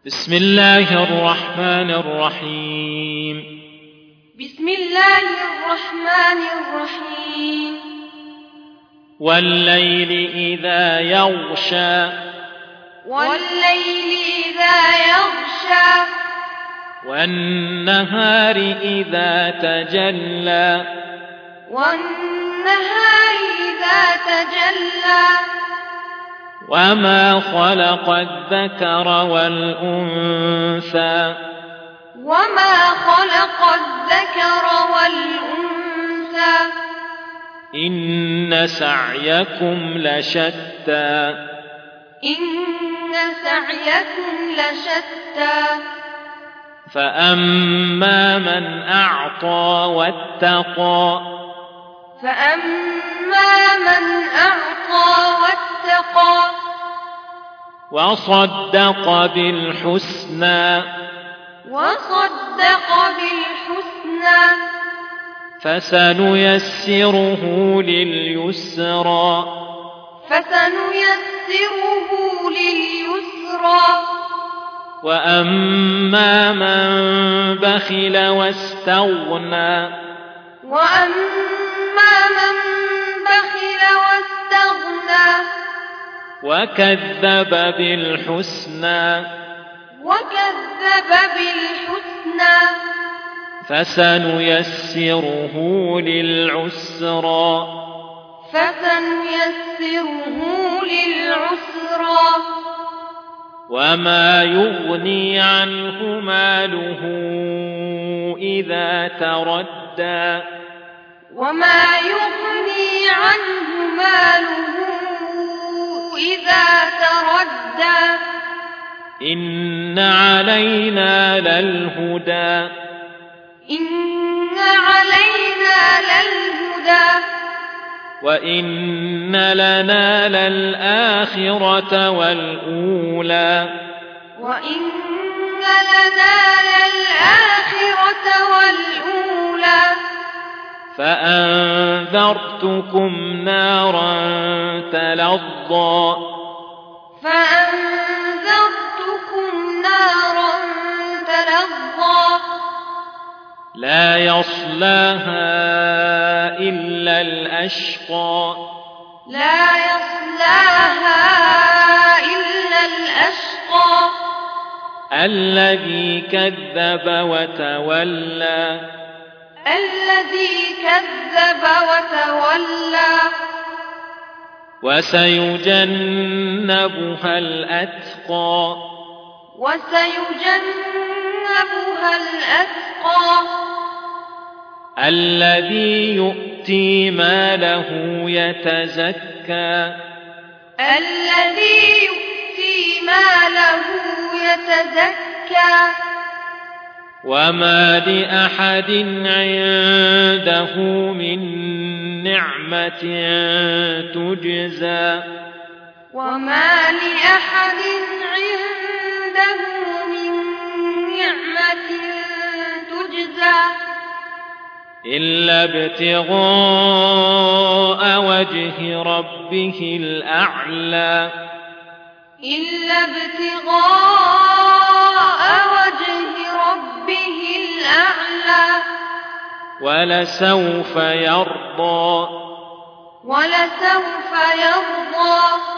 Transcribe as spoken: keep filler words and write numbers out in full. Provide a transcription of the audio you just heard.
بسم الله الرحمن الرحيم بسم الله الرحمن الرحيم والليل إذا يغشى والليل إذا يغشى والنهار إذا تجلى والنهار إذا تجلى وما خلق الذكر والأنثى وما خلق الذكر والأنثى إن سعيكم لشتى إن سعيكم لشتى فأما من أعطى واتقى فأما من أعطى واتقى وصدق بالحسنى وصدق بالحسنى فسنيسره لليسرى فسنيسره لليسرى وأما من بخل واستغنى وأما من بخل واستغنى وكذب بالحسنى وكذب بالحسنى فسنيسره للعسرى فسنيسره للعسرى وما يغني عنه ماله إذا تردى وما يغني عنه ماله إذا تردى إن علينا للهدى إن علينا للهدى وإن لنا للآخرة والأولى وإن لنا للآخرة والأولى فأنذرتكم نارا تلظى فأنذرتكم نارا تلظى لا يصلاها إلا الأشقى لا يصلاها إلا الأشقى الذي كذب وتولى الذي كذب وتولى وسيجنبها الأتقى وسيجنبها الأتقى الذي يؤتي ماله يتزكى الذي يؤتي ماله يتزكى وما لأحد عنده من نعمة تجزى وما لأحد عنده من نعمة تجزى إلا ابتغاء وجه ربه الأعلى إلا ابتغاء وجه ربه الأعلى ولسوف يرضى ولسوف يرضى